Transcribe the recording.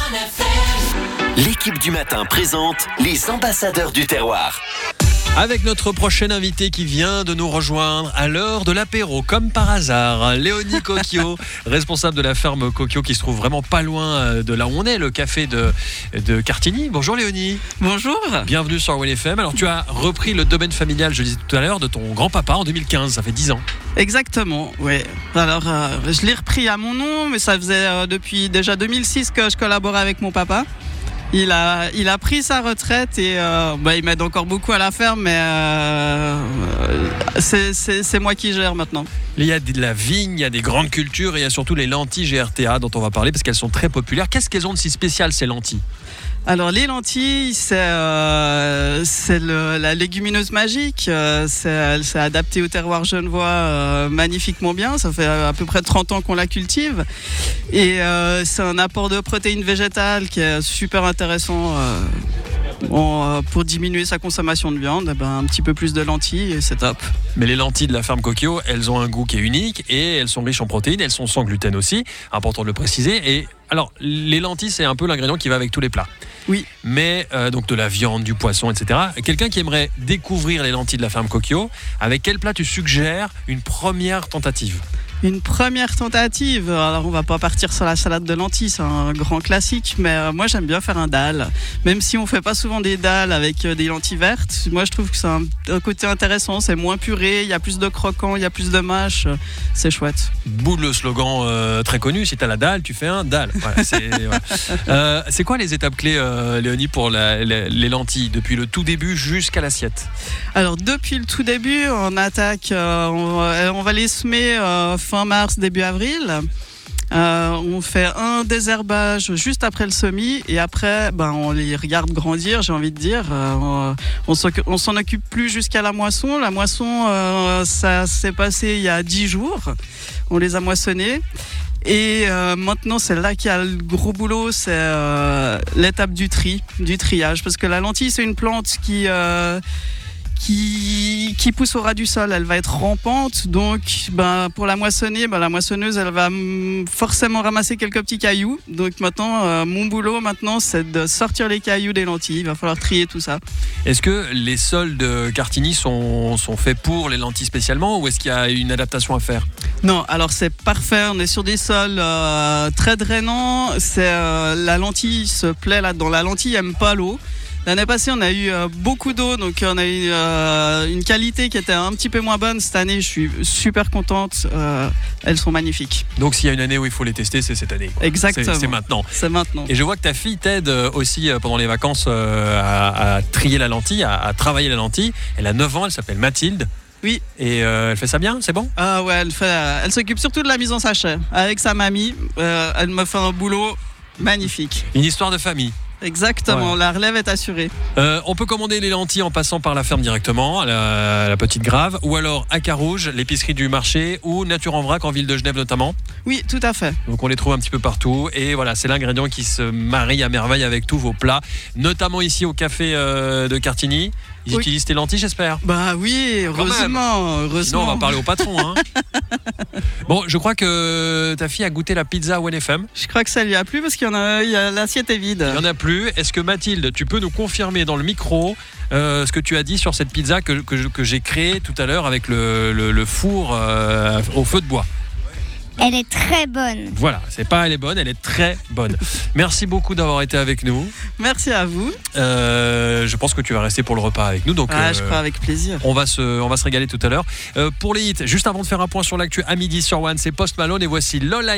L'équipe du matin présente les ambassadeurs du terroir. Avec notre prochaine invitée qui vient de nous rejoindre à l'heure de l'apéro, comme par hasard, Léonie Coquio, responsable de la ferme Coquio qui se trouve vraiment pas loin de là où on est, le café de Cartigny. Bonjour Léonie. Bonjour. Bienvenue sur Well FM. Alors tu as repris le domaine familial, je le disais tout à l'heure, de ton grand-papa en 2015, ça fait 10 ans. Exactement, oui. Alors je l'ai repris à mon nom, mais ça faisait depuis déjà 2006 que je collaborais avec mon papa. Il a pris sa retraite et il m'aide encore beaucoup à la ferme, mais c'est moi qui gère maintenant. Il y a de la vigne, il y a des grandes cultures et il y a surtout les lentilles GRTA dont on va parler parce qu'elles sont très populaires. Qu'est-ce qu'elles ont de si spécial ces lentilles ? Alors les lentilles, c'est la légumineuse magique. C'est adapté au terroir genevois magnifiquement bien. Ça fait à peu près 30 ans qu'on la cultive. Et c'est un apport de protéines végétales qui est super intéressant pour diminuer sa consommation de viande. Un petit peu plus de lentilles et c'est top. Mais les lentilles de la ferme Coquio, elles ont un goût qui est unique et elles sont riches en protéines. Elles sont sans gluten aussi, important de le préciser. Et alors, les lentilles, c'est un peu l'ingrédient qui va avec tous les plats. Oui. Mais donc de la viande, du poisson, etc. Quelqu'un qui aimerait découvrir les lentilles de la ferme Coquio, avec quel plat tu suggères une première tentative ? Une première tentative, alors on va pas partir sur la salade de lentilles, c'est un grand classique, mais moi j'aime bien faire un dalle. Même si on fait pas souvent des dalles avec des lentilles vertes, moi je trouve que c'est un côté intéressant, c'est moins puré, il y a plus de croquant, il y a plus de mâche, c'est chouette. Bout le slogan très connu, si t'as la dalle, tu fais un dalle. Voilà, c'est quoi les étapes clés, Léonie, pour les lentilles, depuis le tout début jusqu'à l'assiette ? Alors depuis le tout début, on attaque, on va les semer fin mars, début avril. On fait un désherbage juste après le semis et après on les regarde grandir, j'ai envie de dire. On s'en occupe plus jusqu'à la moisson. La moisson, ça s'est passé il y a 10 jours. On les a moissonnés. Et maintenant, c'est là qu'il y a le gros boulot, c'est l'étape du triage. Parce que la lentille, c'est une plante qui pousse au ras du sol, elle va être rampante, donc pour la moissonner, la moissonneuse elle va forcément ramasser quelques petits cailloux. Donc maintenant, mon boulot c'est de sortir les cailloux des lentilles, il va falloir trier tout ça. Est-ce que les sols de Cartigny sont faits pour les lentilles spécialement ou est-ce qu'il y a une adaptation à faire ? Non, alors c'est parfait, on est sur des sols très drainants, la lentille se plaît là-dedans, la lentille aime pas l'eau. L'année passée, on a eu beaucoup d'eau, donc on a eu une qualité qui était un petit peu moins bonne. Cette année, je suis super contente. Elles sont magnifiques. Donc, s'il y a une année où il faut les tester, c'est cette année. Exactement. C'est maintenant. C'est maintenant. Et je vois que ta fille t'aide aussi pendant les vacances à trier la lentille, à travailler la lentille. Elle a 9 ans, elle s'appelle Mathilde. Oui. Et elle fait ça bien, c'est bon ? Ah ouais, elle s'occupe surtout de la mise en sachet. Avec sa mamie, elle me fait un boulot magnifique. Une histoire de famille. Exactement, ouais. La relève est assurée. On peut commander les lentilles en passant par la ferme directement, à la Petite Grave, ou alors à Carouge, l'épicerie du marché, ou Nature en vrac en ville de Genève notamment. Oui, tout à fait. Donc on les trouve un petit peu partout, et voilà, c'est l'ingrédient qui se marie à merveille avec tous vos plats, notamment ici au café de Cartigny. Ils utilisent tes lentilles, j'espère. Oui, heureusement. Sinon, on va parler au patron. Hein. Bon, je crois que ta fille a goûté la pizza Well FM. Je crois que ça lui a plu parce l'assiette est vide. Il n'y en a plus. Est-ce que Mathilde, tu peux nous confirmer dans le micro ce que tu as dit sur cette pizza que j'ai créée tout à l'heure avec le four au feu de bois ? Elle est très bonne. Voilà, c'est pas elle est bonne, elle est très bonne. Merci beaucoup d'avoir été avec nous. Merci à vous. Je pense que tu vas rester pour le repas avec nous. Donc, je crois avec plaisir. On va se régaler tout à l'heure. Pour les hits, juste avant de faire un point sur l'actu à midi sur One, c'est Post Malone et voici Lola.